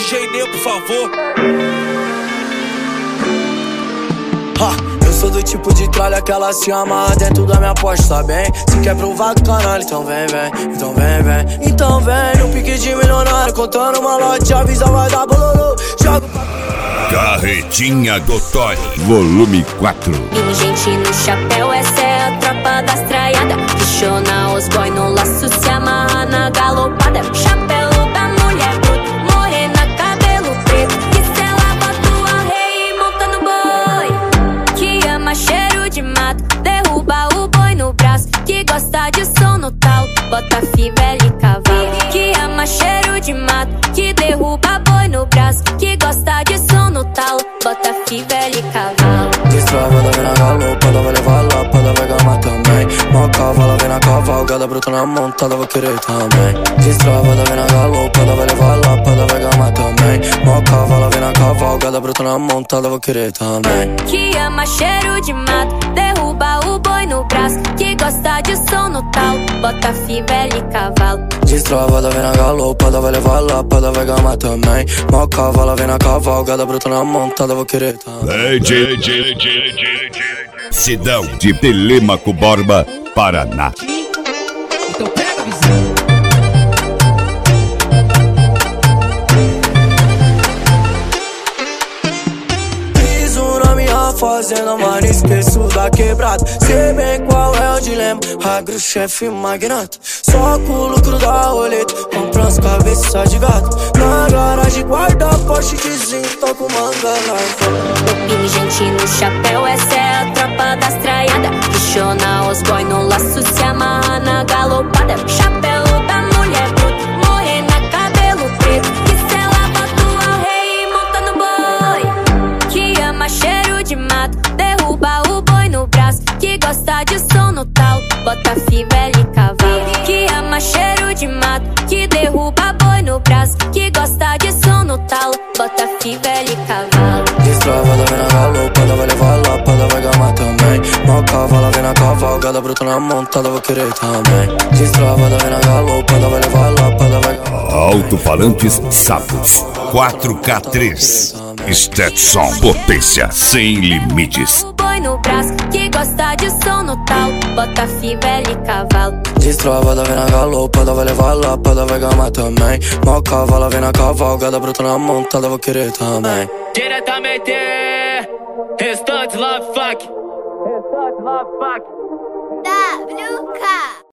DJ Ney, por favor. Eu sou do tipo de tralha que ela se amarra dentro da minha Porsche, tá bem? Se quer provar do canal, então vem, vem. Então vem, vem. Então vem, no pique de milionário, contando uma lote, avisa, vai dar bololô. Joga Carretinha do Toy, volume 4. E gente no chapéu, essa é a tropa das traiadas. Questiona os boy no laço, se amarra na galopada. Chapéu da mulher bruta, morena, cabelo preto. Que se ela tua rei monta no boi. Que ama cheiro de mato, derruba o boi no braço. Que gosta de som no talo, bota fivela e cavalo. Que ama cheiro de mato, que derruba boi no braço. Que gosta de som no talo, bota fivela e cavalo. Destrava, ela vem na galopada, vai levar lapada, vai gamar também. Mó cavala, vem na cavalgada, bruta na montada, vou querer também. Destrava, ela vem na galopada, vai levar lapada, vai gamar também. Mó cavala, vem na cavalgada, bruta na montada, vou querer também. Que ama cheiro de mato, derruba o boi no braço. Que gosta de som no talo, bota fivela e cavalo. Destrava, ela vem na galopada, vai levar lapada, vai gamar também. Mó cavala, vem na cavalgada, bruta na montada, vou querer também. Cidão de Telêmaco Borba, Paraná. Então pega, vizinho. Piso na minha fazenda, mano, esqueço da quebrada. Sei bem qual é o dilema, agro, chefe, magnata. Só com o lucro da roleta, compra as cabeças de gato. Na garagem guarda Porsche de zinco, tô com manga larga. E gente no chapéu, essa é a tropa das traiadas. Questiona os boy no laço, se amarra na galopada. Chapéu da mulher bruta, morena, cabelo preto. Que se ela tua rei monta no boi. Que ama cheiro de mato, derruba o boi no braço. Que gosta de som no talo, bota fivela e cavalo. Que ama cheiro de mato, que derruba boi no braço. Que gosta de som no talo, bota fivela e cavalo. Destrava, ela vem na galopada, vai levar lapada, vai gamar também. Mó cavala, vem na cavalgada, bruta na montada, vou querer também. Destrava, ela vem na galopada, vai levar lapada, vai gamar. Alto-falantes Sapos 4K3. Stetson, potência sem limites. O boi no braço, que gosta de som no talo, bota fivela e cavalo. Destrava, ela vem na galopada, vai levar lapada, vai gamar também. Mó cavala, vem na cavalgada, bruta na montada, vou querer também. Diretamente, Restante Love Fuck. Tá.